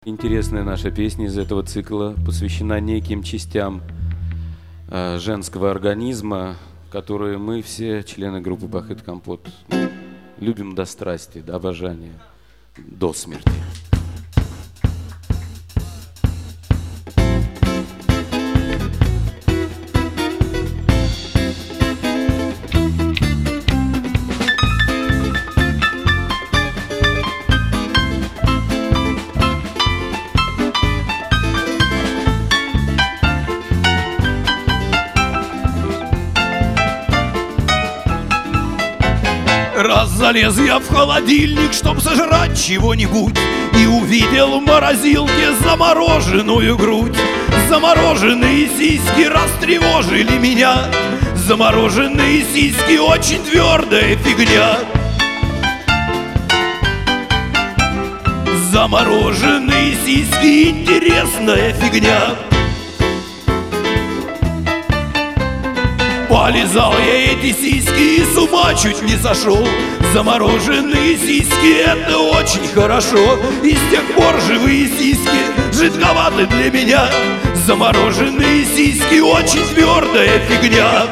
Интересная наша песня из этого цикла посвящена неким частям женского организма, которые мы все, члены группы «Бахыт Компот», любим до страсти, до обожания, до смерти. Раз залез я в холодильник, чтоб сожрать чего-нибудь, и увидел в морозилке замороженную грудь. Замороженные сиськи растревожили меня. Замороженные сиськи очень твердая фигня. Замороженные сиськи интересная фигня. Полизал я эти сиськи и с ума чуть не сошел. Замороженные сиськи — это очень хорошо. И с тех пор живые сиськи жидковаты для меня. Замороженные сиськи — очень твердая фигня.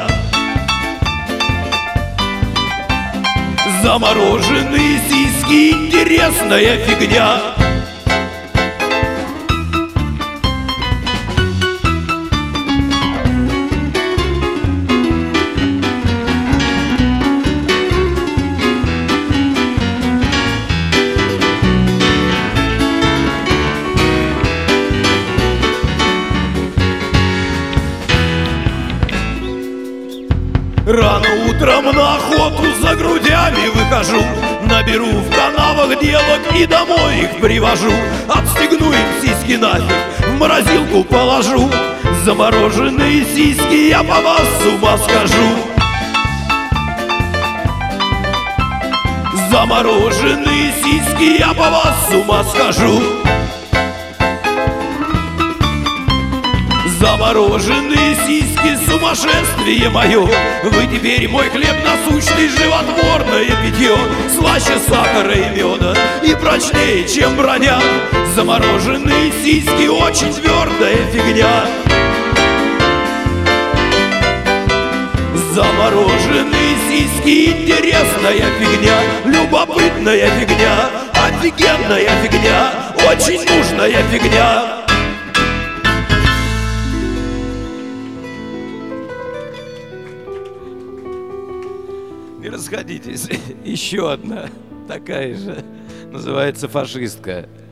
Замороженные сиськи — интересная фигня. Рано утром на охоту за грудями выхожу. Наберу в канавах девок и домой их привожу. Отстегну им сиськи нафиг, в морозилку положу. Замороженные сиськи, я по вас с ума схожу. Замороженные сиськи, я по вас с ума схожу. Замороженные сиськи — сумасшествие мое. Вы теперь мой хлеб насущный, животворное питье. Слаще сахара и меда и прочнее, чем броня. Замороженные сиськи — очень твердая фигня. Замороженные сиськи — интересная фигня. Любопытная фигня, офигенная фигня, очень нужная фигня. Не расходитесь. Еще одна такая же. Называется «Фашистка».